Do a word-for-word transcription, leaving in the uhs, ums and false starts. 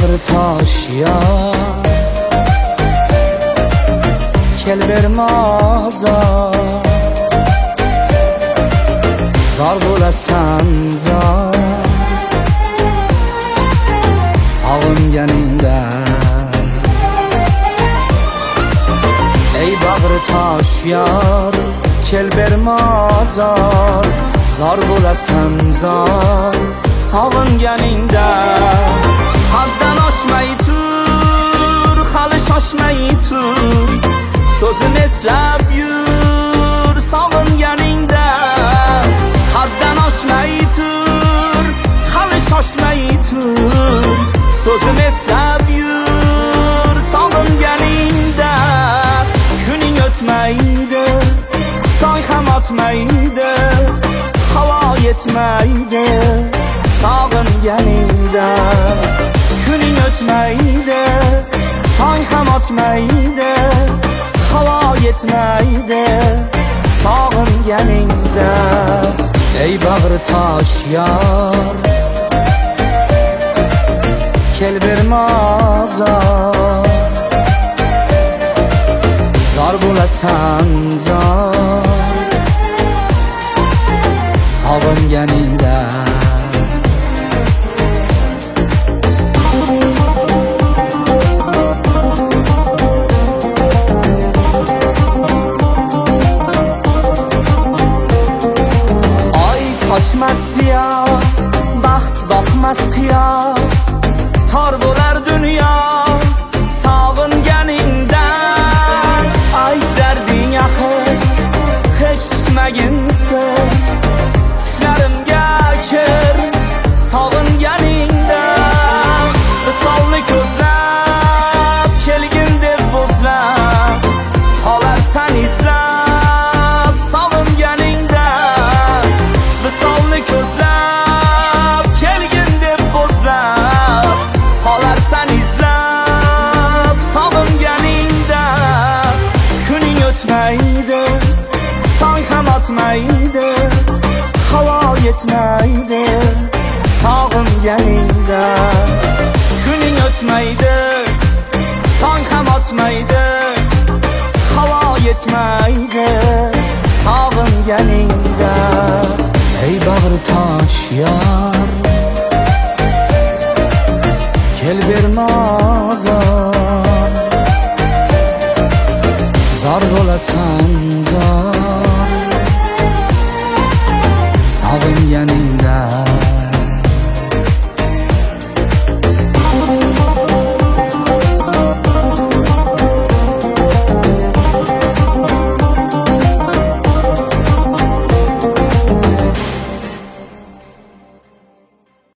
bag'ri toshyor kel bermazor zor bo'lasan zor sog'inganingda ey bag'ri toshyor kel bermazor zor bo'lasan zor sog'inganingda haddan oshmay tur hali shoshmay tur so'zim eslab yur sog'inganingda haddan oshmay tur hali shoshmay tur so'zim eslab yur sog'inganingda kuning o'tmaydi tong ham otmaydi havo yetmaydi sog'inganingda kuning o'tmaydi tong ham otmaydi havo yetmaydi sog'inganingda ey bag'ri toshyor kel bermazor zor bo'lasan zor sog'inganingda sochmas ziyo baxt boqmas qiyo tor bo'lar dunyo sog'inganingdan ay darding axir hech tutmaginsan tushlarimga kir sog'inganingdan visolni ko'zlab kelgin deb bo'zlab qolarsan izlab sog'inganingdan visolni ko'zlab kelgin deb bo'zlab qolarsan izlab sog'inganingda kuning o'tmaydi tong ham otmaydi havo yetmaydi sog'inganingda kuning o'tmaydi tong ham otmaydi havo yetmaydi sog'inganingda ey bag'ri toshyor kel bermazor zor bo'lasan